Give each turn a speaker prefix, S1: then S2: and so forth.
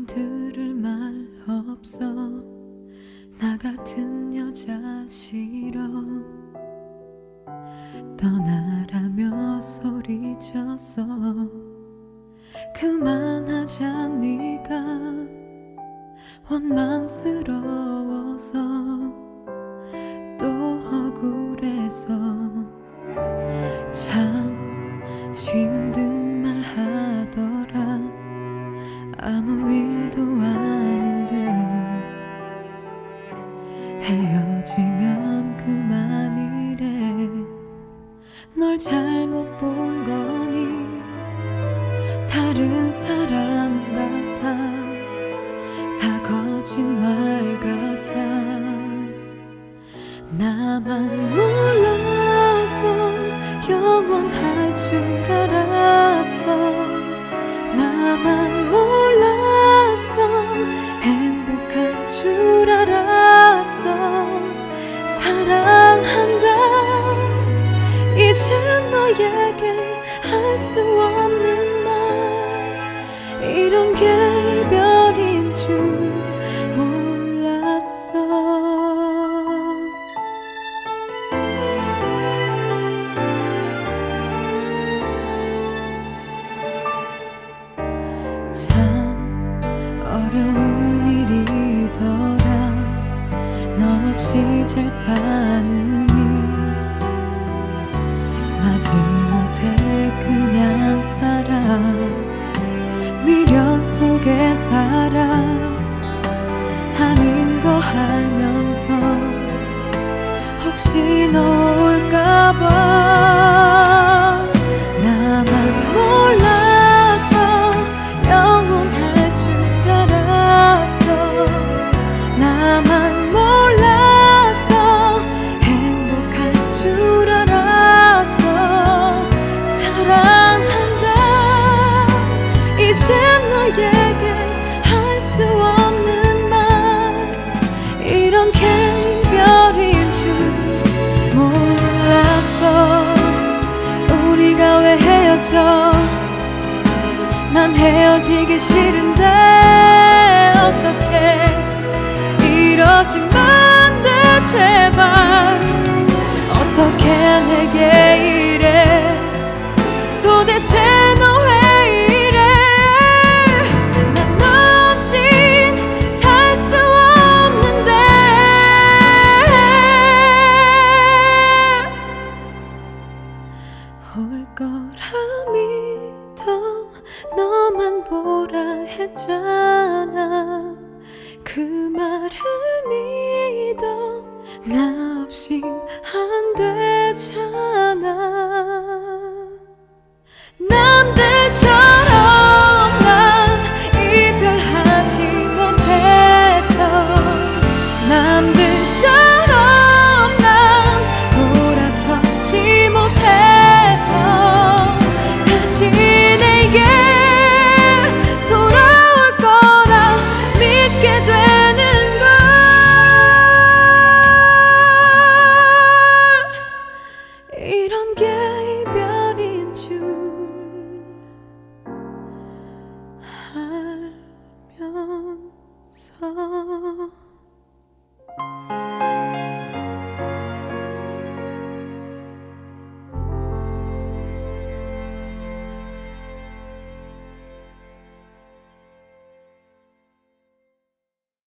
S1: 들을 말 없어. 나 같은 여자 싫어. 떠나라며 소리쳤어. 그만하자 네가 원망스러워서 또 억울해서. 참 쉬운 듯 말하더라. 아무 일도 아닌 듯. 헤어지면 그만이래. 널 잘못 본 거니 다른 사람 같아. 다 거짓말 같아. 나만 몰라서 영원할 줄 알았어. 나만 몰라서 행복할 줄 알았어. 사랑한다 이제 너에게 할 수 없는 말. 이런 게 이별인 줄 몰랐어. 참 어려운 일이더라. 너 없이 잘 사느니. 마지못해 그냥 살아. 미련 속에 살아. 아닌 거 알면서 혹시 너 올까봐. 나만 몰라서 영원할 줄 알았어. 나만 몰라서 행복할 줄 알았어. 사랑한다 이제 너에게 할 수 없는 말. 이런 게 이별인 줄 몰랐어. 우리가 왜 헤어져. 난 헤어지기 싫은데 어떡해. 이러지만 돼 제발. 어떻게 내게 이래. 도대체 너 왜 이래. 난 너 없인 살 수 없는데. 올 거라 믿어. 너만 보라 했잖아.